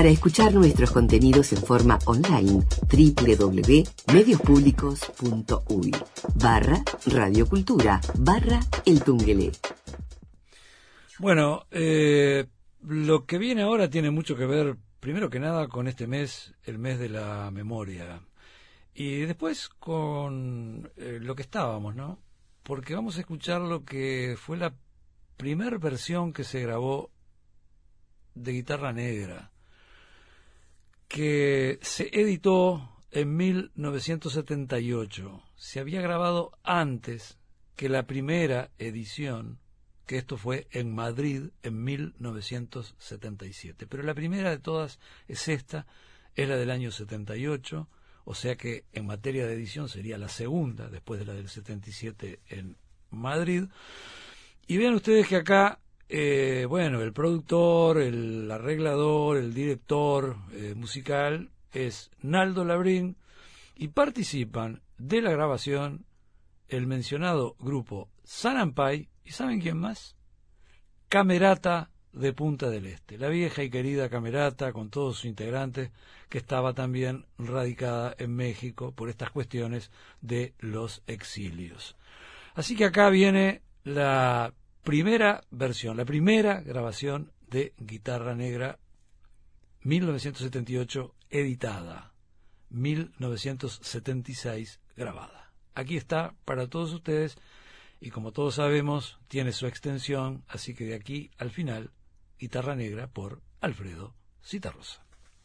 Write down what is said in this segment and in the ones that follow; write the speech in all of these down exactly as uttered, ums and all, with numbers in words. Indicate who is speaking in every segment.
Speaker 1: Para escuchar nuestros contenidos en forma online, doble u doble u doble u punto mediospublicos punto uy barra radiocultura barra el Tungelé.
Speaker 2: Bueno, eh, lo que viene ahora tiene mucho que ver, primero que nada, con este mes, el mes de la memoria. Y después con eh, lo que estábamos, ¿no? Porque vamos a escuchar lo que fue la primer versión que se grabó de Guitarra Negra, que se editó en mil novecientos setenta y ocho. Se había grabado antes que la primera edición, que esto fue en Madrid en mil novecientos setenta y siete. Pero la primera de todas es esta, es la del año setenta y ocho, o sea que en materia de edición sería la segunda, después de la del setenta y siete en Madrid. Y vean ustedes que acá, eh, bueno, el productor, el arreglador, el director eh, musical es Naldo Labrín, y participan de la grabación el mencionado grupo Sanampay, ¿y saben quién más? Camerata de Punta del Este, la vieja y querida Camerata con todos sus integrantes, que estaba también radicada en México por estas cuestiones de los exilios. Así que acá viene la primera versión, la primera grabación de Guitarra Negra, mil novecientos setenta y ocho editada, mil novecientos setenta y seis grabada. Aquí está para todos ustedes, y como todos sabemos, tiene su extensión, así que de aquí al final, Guitarra Negra por Alfredo Zitarrosa.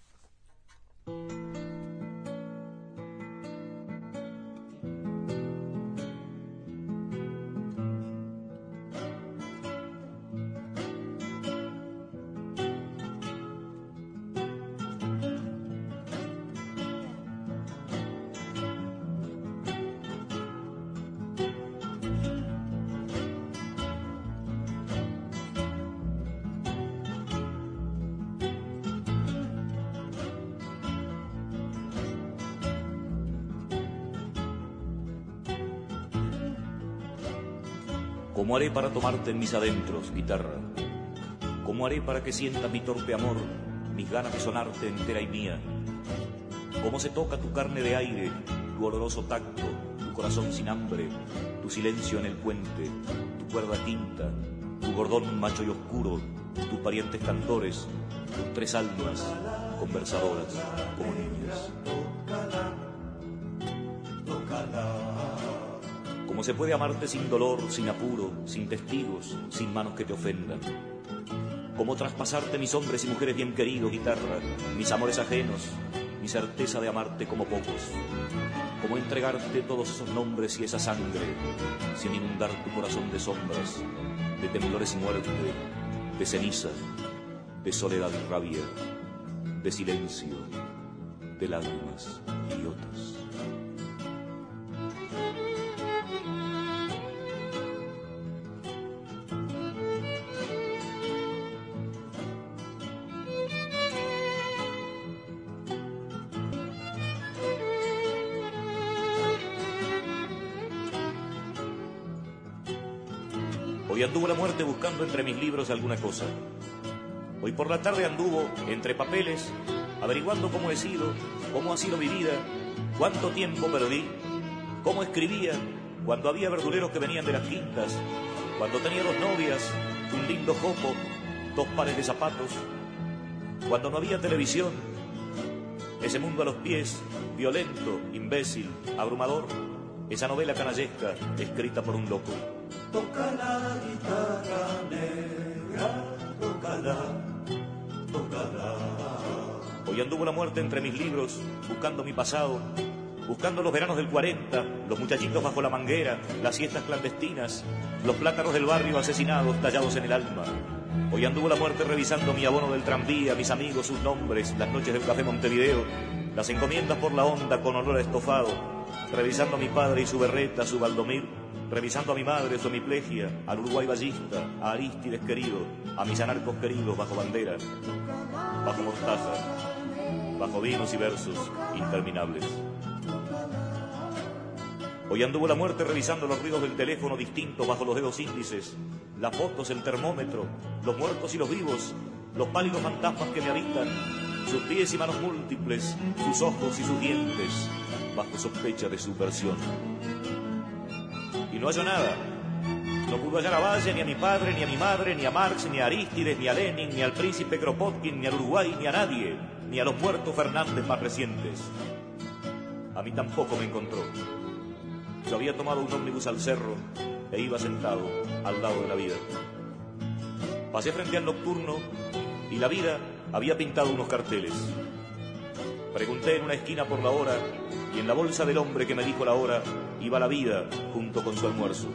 Speaker 3: ¿Cómo haré para tomarte en mis adentros, guitarra? ¿Cómo haré para que sienta mi torpe amor, mis ganas de sonarte entera y mía? ¿Cómo se toca tu carne de aire, tu oloroso tacto, tu corazón sin hambre, tu silencio en el puente, tu cuerda quinta, tu gordón macho y oscuro, tus parientes cantores, tus tres almas conversadoras como niñas? ¿Cómo se puede amarte sin dolor, sin apuro, sin testigos, sin manos que te ofendan? ¿Cómo traspasarte mis hombres y mujeres bien queridos, guitarra, mis amores ajenos, mi certeza de amarte como pocos? ¿Cómo entregarte todos esos nombres y esa sangre sin inundar tu corazón de sombras, de temblores y muerte, de ceniza, de soledad y rabia, de silencio, de lágrimas idiotas? Hoy anduvo la muerte buscando entre mis libros alguna cosa. Hoy por la tarde anduvo entre papeles, averiguando cómo he sido, cómo ha sido mi vida, cuánto tiempo perdí, cómo escribía, cuando había verduleros que venían de las quintas, cuando tenía dos novias, un lindo jopo, dos pares de zapatos, cuando no había televisión, ese mundo a los pies, violento, imbécil, abrumador, esa novela canallesca escrita por un loco.
Speaker 4: Toca la guitarra negra, tócala, tócala.
Speaker 3: Hoy anduvo la muerte entre mis libros, buscando mi pasado, buscando los veranos del cuarenta, los muchachitos bajo la manguera, las siestas clandestinas, los plátanos del barrio asesinados, tallados en el alma. Hoy anduvo la muerte revisando mi abono del tranvía, mis amigos, sus nombres, las noches del café Montevideo, las encomiendas por la onda con olor a estofado, revisando a mi padre y su berreta, su Valdomir, revisando a mi madre, su hemiplegia, al Uruguay ballista, a Arístides querido, a mis anarcos queridos bajo bandera, bajo mostaza, bajo vinos y versos interminables. Hoy anduvo la muerte revisando los ruidos del teléfono distintos bajo los dedos índices, las fotos, el termómetro, los muertos y los vivos, los pálidos fantasmas que me habitan, sus pies y manos múltiples, sus ojos y sus dientes, bajo sospecha de subversión. Y no halló nada. No pudo hallar a Valle, ni a mi padre, ni a mi madre, ni a Marx, ni a Arístides, ni a Lenin, ni al príncipe Kropotkin, ni al Uruguay, ni a nadie, ni a los muertos Fernández más recientes. A mí tampoco me encontró. Yo había tomado un ómnibus al cerro e iba sentado al lado de la vida. Pasé frente al nocturno y la vida había pintado unos carteles. Pregunté en una esquina por la hora y en la bolsa del hombre que me dijo la hora iba la vida junto con su almuerzo.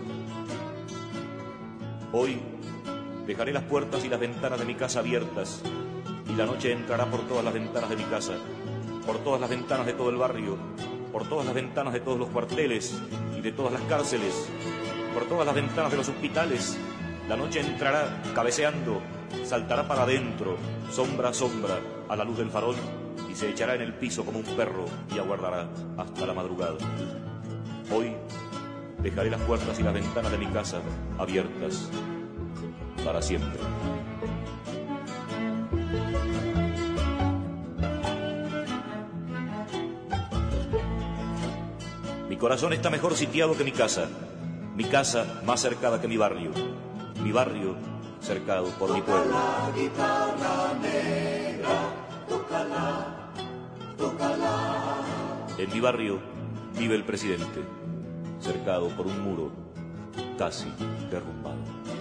Speaker 3: Hoy dejaré las puertas y las ventanas de mi casa abiertas y la noche entrará por todas las ventanas de mi casa, por todas las ventanas de todo el barrio, por todas las ventanas de todos los cuarteles y de todas las cárceles, por todas las ventanas de los hospitales. La noche entrará cabeceando, saltará para adentro, sombra a sombra, a la luz del farol, y se echará en el piso como un perro y aguardará hasta la madrugada. Hoy dejaré las puertas y las ventanas de mi casa abiertas para siempre. Mi corazón está mejor sitiado que mi casa, mi casa más cercada que mi barrio, mi barrio cercado por mi pueblo.
Speaker 4: Toca la guitarra negra, tócala, tócala.
Speaker 3: En mi barrio vive el presidente, cercado por un muro casi derrumbado.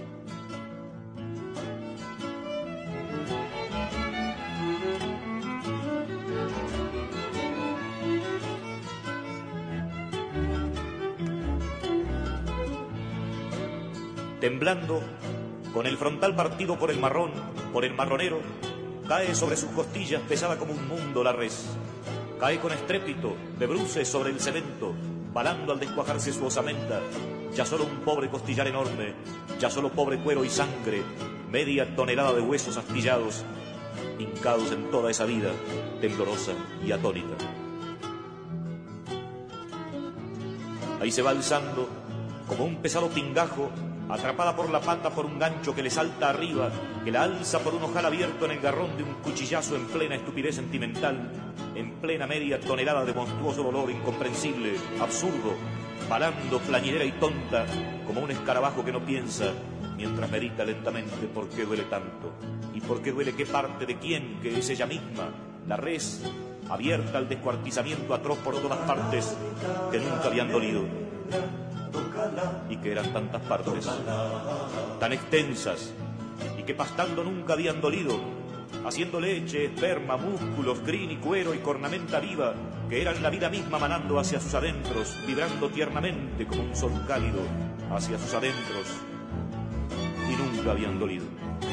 Speaker 3: Temblando, con el frontal partido por el marrón, por el marronero, cae sobre sus costillas pesada como un mundo la res. Cae con estrépito, de bruces sobre el cemento, balando al descuajarse su osamenta. Ya solo un pobre costillar enorme, ya solo pobre cuero y sangre, media tonelada de huesos astillados, hincados en toda esa vida, temblorosa y atónita. Ahí se va alzando, como un pesado pingajo, atrapada por la pata por un gancho que le salta arriba, que la alza por un ojal abierto en el garrón de un cuchillazo en plena estupidez sentimental, en plena media tonelada de monstruoso dolor incomprensible, absurdo, balando, plañidera y tonta, como un escarabajo que no piensa, mientras medita lentamente por qué duele tanto, y por qué duele qué parte de quién, que es ella misma, la res, abierta al descuartizamiento atroz por todas partes, que nunca habían dolido, y que eran tantas partes, tan extensas, y que pastando nunca habían dolido, haciendo leche, esperma, músculos, crin y cuero y cornamenta viva, que eran la vida misma manando hacia sus adentros, vibrando tiernamente como un sol cálido hacia sus adentros, y nunca habían dolido.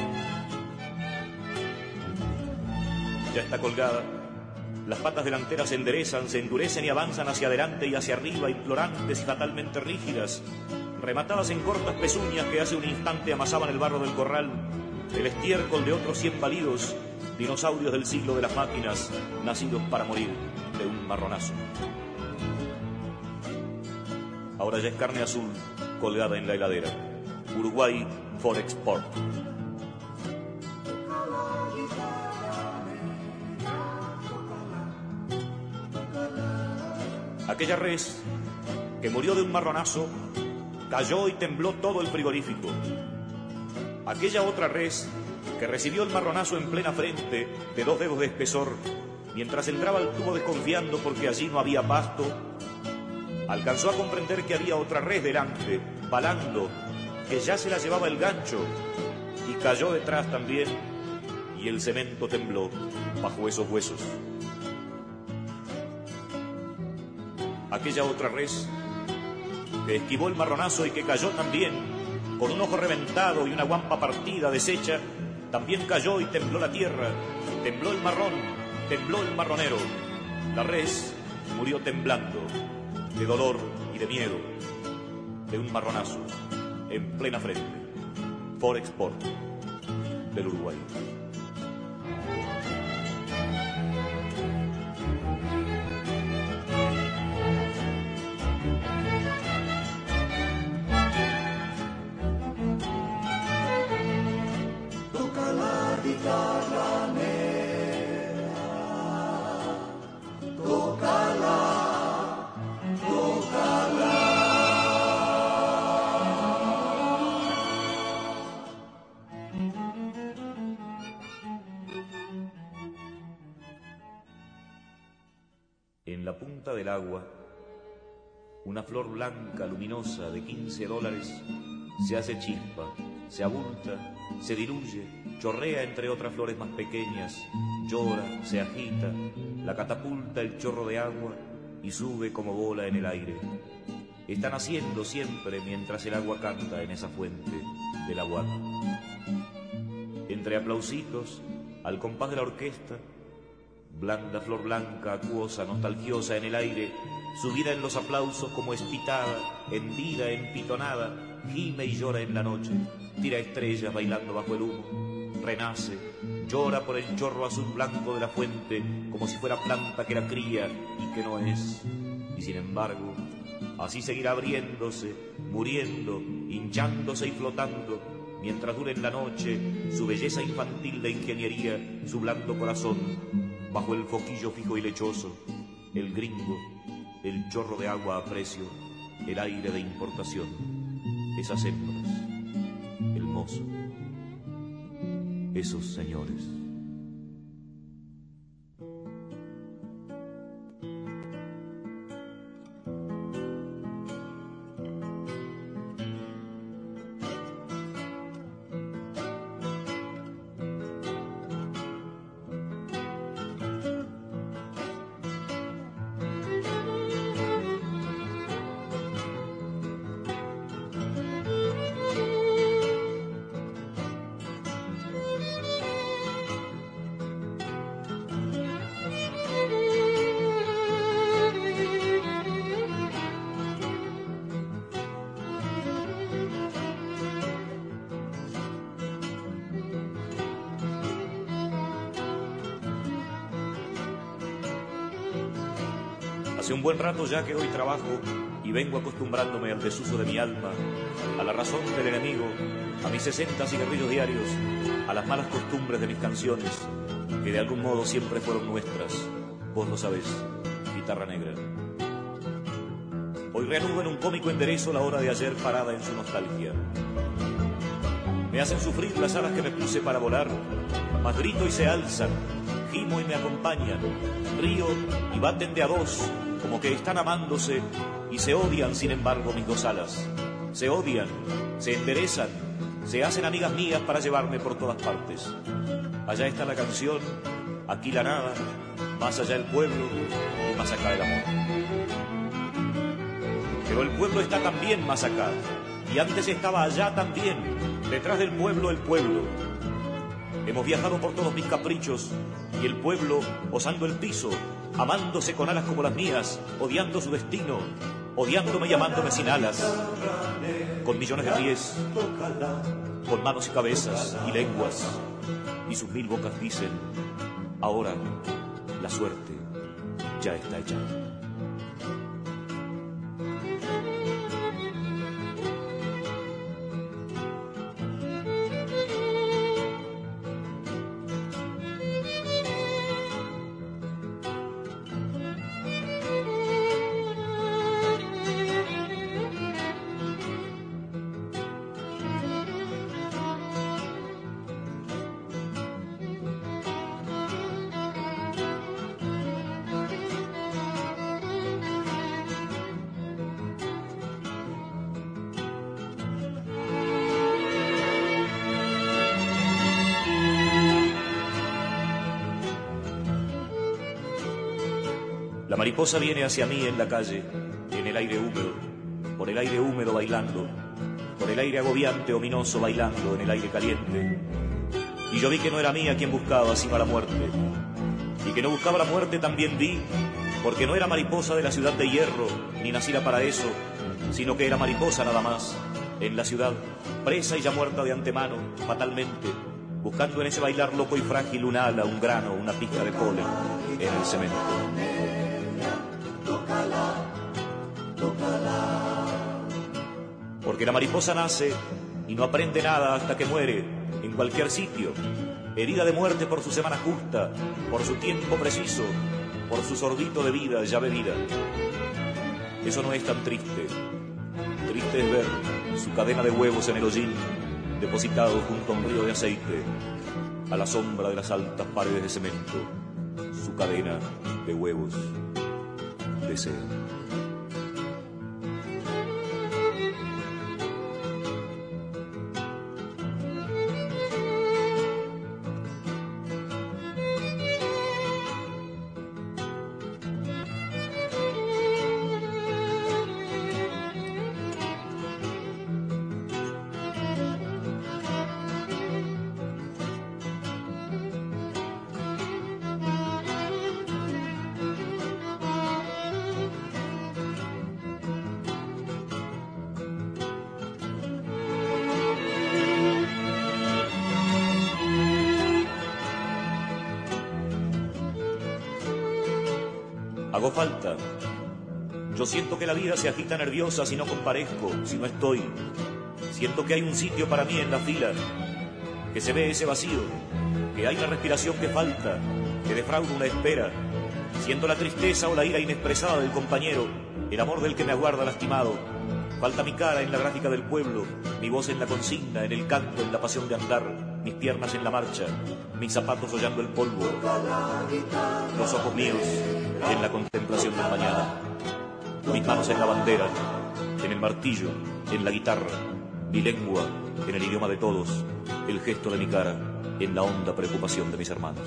Speaker 3: Ya está colgada. Las patas delanteras se enderezan, se endurecen y avanzan hacia adelante y hacia arriba, implorantes y fatalmente rígidas, rematadas en cortas pezuñas que hace un instante amasaban el barro del corral, el estiércol de otros cien balidos, dinosaurios del siglo de las máquinas, nacidos para morir de un marronazo. Ahora ya es carne azul, colgada en la heladera. Uruguay for export. Aquella res que murió de un marronazo cayó y tembló todo el frigorífico. Aquella otra res que recibió el marronazo en plena frente de dos dedos de espesor, mientras entraba al tubo desconfiando porque allí no había pasto, alcanzó a comprender que había otra res delante, balando, que ya se la llevaba el gancho, y cayó detrás también, y el cemento tembló bajo esos huesos. Aquella otra res que esquivó el marronazo y que cayó también, con un ojo reventado y una guampa partida, deshecha, también cayó y tembló la tierra, tembló el marrón, tembló el marronero. La res murió temblando, de dolor y de miedo, de un marronazo, en plena frente, por export del Uruguay.
Speaker 4: Toca la guitarra negra,
Speaker 3: en la punta del agua, una flor blanca luminosa de quince dólares se hace chispa, se abulta, se diluye, chorrea entre otras flores más pequeñas, llora, se agita, la catapulta el chorro de agua y sube como bola en el aire. Están haciendo siempre mientras el agua canta en esa fuente del agua. Entre aplausitos, al compás de la orquesta, blanda flor blanca, acuosa, nostalgiosa en el aire, subida en los aplausos como espitada, hendida, empitonada, gime y llora en la noche, tira estrellas bailando bajo el humo, renace, llora por el chorro azul blanco de la fuente, como si fuera planta que la cría y que no es, y sin embargo, así seguirá abriéndose, muriendo, hinchándose y flotando, mientras dure en la noche su belleza infantil de ingeniería, su blando corazón, bajo el foquillo fijo y lechoso, el gringo, el chorro de agua a precio, el aire de importación, esas hembras, el mozo, esos señores. Hace un buen rato ya que hoy trabajo y vengo acostumbrándome al desuso de mi alma, a la razón del enemigo, a mis sesenta cigarrillos diarios, a las malas costumbres de mis canciones, que de algún modo siempre fueron nuestras. Vos lo sabés, guitarra negra. Hoy reanudo en un cómico enderezo la hora de ayer parada en su nostalgia. Me hacen sufrir las alas que me puse para volar, mas grito y se alzan, gimo y me acompañan, río y baten de a dos, como que están amándose y se odian sin embargo mis dos alas. Se odian, se enderezan, se hacen amigas mías para llevarme por todas partes. Allá está la canción, aquí la nada, más allá el pueblo y más acá el amor. Pero el pueblo está también más acá, y antes estaba allá también, detrás del pueblo el pueblo. Hemos viajado por todos mis caprichos, y el pueblo osando el piso, amándose con alas como las mías, odiando su destino, odiándome y amándome sin alas, con millones de pies, con manos y cabezas y lenguas, y sus mil bocas dicen, ahora la suerte ya está hecha. La mariposa viene hacia mí en la calle, en el aire húmedo, por el aire húmedo bailando, por el aire agobiante, ominoso bailando en el aire caliente. Y yo vi que no era mía quien buscaba sino a la muerte. Y que no buscaba la muerte también vi, porque no era mariposa de la ciudad de hierro, ni nacida para eso, sino que era mariposa nada más, en la ciudad, presa y ya muerta de antemano, fatalmente, buscando en ese bailar loco y frágil un ala, un grano, una pizca de polen en el cemento. Porque la mariposa nace y no aprende nada hasta que muere, en cualquier sitio, herida de muerte por su semana justa, por su tiempo preciso, por su sorbito de vida ya bebida. Eso no es tan triste. Triste es ver su cadena de huevos en el hollín, depositado junto a un río de aceite, a la sombra de las altas paredes de cemento. Su cadena de huevos deseo. Hago falta. Yo siento que la vida se agita nerviosa si no comparezco, si no estoy. Siento que hay un sitio para mí en la fila, que se ve ese vacío, que hay una respiración que falta, que defrauda una espera. Siento la tristeza o la ira inexpresada del compañero, el amor del que me aguarda lastimado. Falta mi cara en la gráfica del pueblo, mi voz en la consigna, en el canto, en la pasión de andar, mis piernas en la marcha, mis zapatos hollando el polvo, los ojos míos en la contemplación del mañana, mis manos en la bandera, en el martillo, en la guitarra, mi lengua en el idioma de todos, el gesto de mi cara en la honda preocupación de mis hermanos.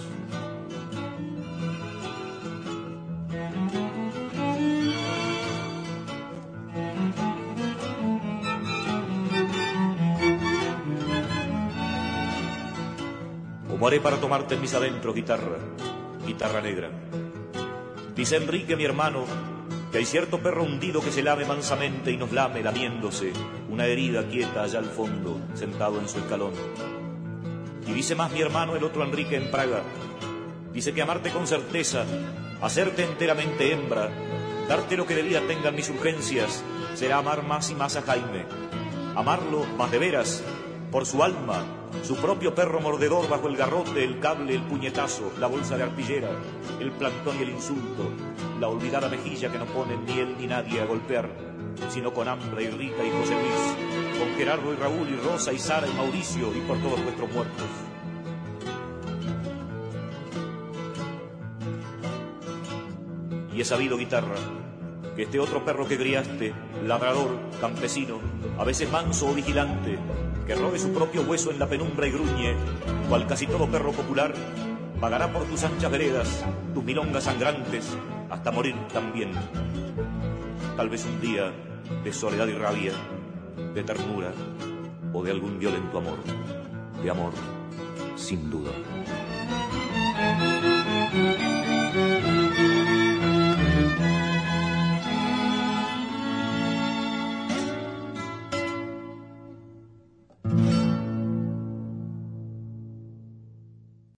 Speaker 3: ¿Cómo haré para tomarte en mis adentros, guitarra, guitarra negra? Dice Enrique, mi hermano, que hay cierto perro hundido que se lame mansamente y nos lame lamiéndose, una herida quieta allá al fondo, sentado en su escalón. Y dice más mi hermano, el otro Enrique, en Praga, dice que amarte con certeza, hacerte enteramente hembra, darte lo que de vida tengan mis urgencias, será amar más y más a Jaime, amarlo más de veras, por su alma, su propio perro mordedor bajo el garrote, el cable, el puñetazo, la bolsa de arpillera, el plantón y el insulto, la olvidada mejilla que no pone ni él ni nadie a golpear, sino con Ambra y Rita y José Luis, con Gerardo y Raúl y Rosa y Sara y Mauricio y por todos nuestros muertos. Y he sabido, guitarra, que este otro perro que criaste, ladrador, campesino, a veces manso o vigilante, que robe su propio hueso en la penumbra y gruñe, cual casi todo perro popular, vagará por tus anchas veredas, tus milongas sangrantes, hasta morir también. Tal vez un día de soledad y rabia, de ternura o de algún violento amor, de amor, sin duda.